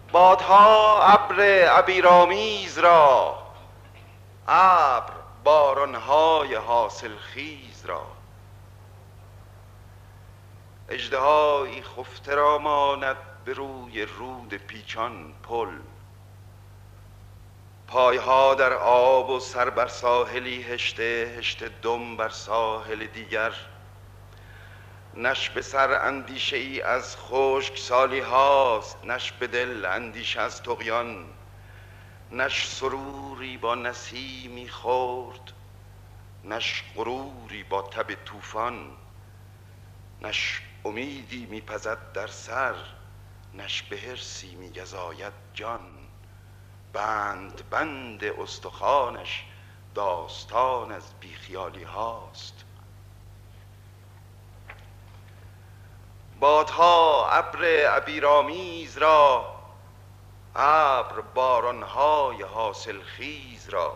بادها ابر عبیرآمیز را، ابر بارانهای حاصلخیز را. اژدهایی خفته را ماند به روی رود پیچان پل، پایها در آب و سر بر ساحلی هشته، هشته دم بر ساحل دیگر. نش به سر اندیشه ای از خشک سالی هاست، نش به دل اندیشه از طغیان. نش سروری با نسیمی خورد، نش غروری با تب طوفان. نش امیدی میپزد در سر، نش به حرصی میگزاید جان. بند بند استخوانش داستان از بیخیالی هاست. بادها ابر عبیرآمیز را، ابر بارانهای حاصلخیز را.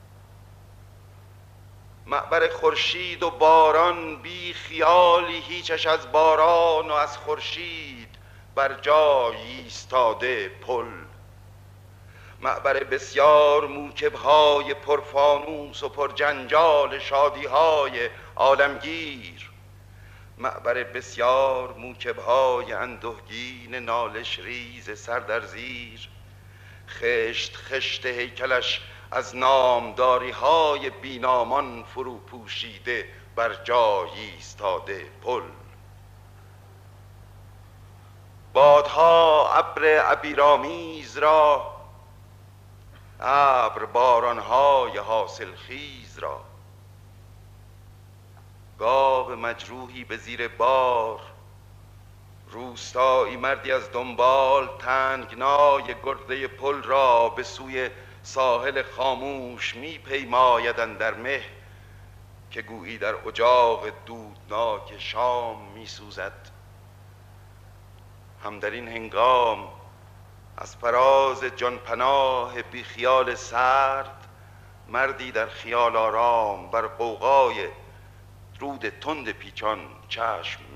معبر خورشید و باران بی خیالی، هیچش از باران و از خورشید بر جای ایستاده پل. معبر بسیار موکبهای پرفانوس و پرجنجال شادیهای عالمگیر. معبر بسیار موکبهای اندوهگین نالش ریز سر در زیر. خشت خشت هیکلش از نامداری های بینامان فرو پوشیده بر جای ایستاده پل. بادها ابر عبیرآمیز را، ابر بارانهای حاصلخیز را. گاو مجروحی به زیر بار، روستایی مردی از دنبال تنگنای گرده پل را به سوی ساحل خاموش میپیماید اندر مه، که گویی در اجاق دودناک شام میسوزد. هم در این هنگام از فراز جانپناه بی خیال سرد، مردی در خیال آرام بر غوغای رود تند پیچان چشم